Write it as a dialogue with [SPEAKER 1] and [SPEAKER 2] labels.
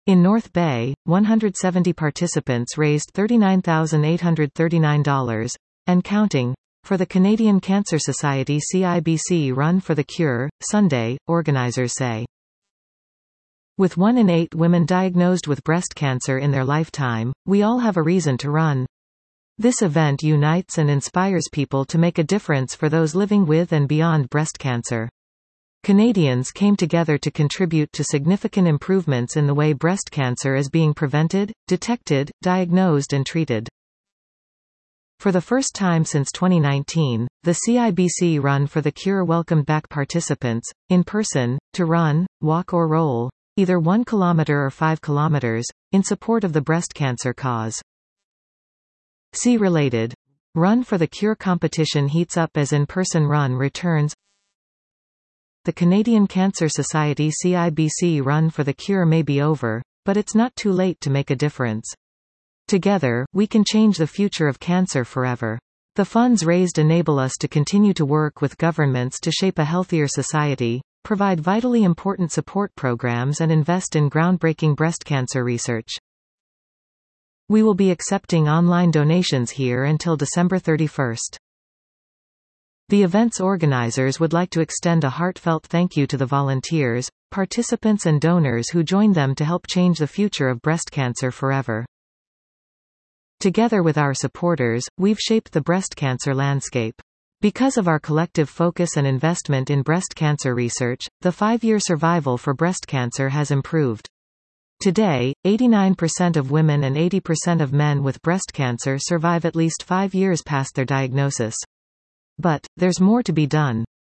[SPEAKER 1] In North Bay, 170 participants raised $39,839, and counting, for the Canadian Cancer Society CIBC Run for the Cure, Sunday, organizers say. With 1 in 8 women diagnosed with breast cancer in their lifetime, we all have a reason to run. This event unites and inspires people to make a difference for those living with and beyond breast cancer. Canadians came together to contribute to significant improvements in the way breast cancer is being prevented, detected, diagnosed and treated. For the first time since 2019, the CIBC Run for the Cure welcomed back participants, in person, to run, walk or roll, either 1 kilometer or 5 kilometers, in support of the breast cancer cause. See related. Run for the Cure competition heats up as in-person run returns. The Canadian Cancer Society CIBC Run for the Cure may be over, but it's not too late to make a difference. Together, we can change the future of cancer forever. The funds raised enable us to continue to work with governments to shape a healthier society, provide vitally important support programs and invest in groundbreaking breast cancer research. We will be accepting online donations here until December 31st. The event's organizers would like to extend a heartfelt thank you to the volunteers, participants and donors who joined them to help change the future of breast cancer forever. Together with our supporters, we've shaped the breast cancer landscape. Because of our collective focus and investment in breast cancer research, the 5-year survival for breast cancer has improved. Today, 89% of women and 80% of men with breast cancer survive at least 5 years past their diagnosis. But there's more to be done.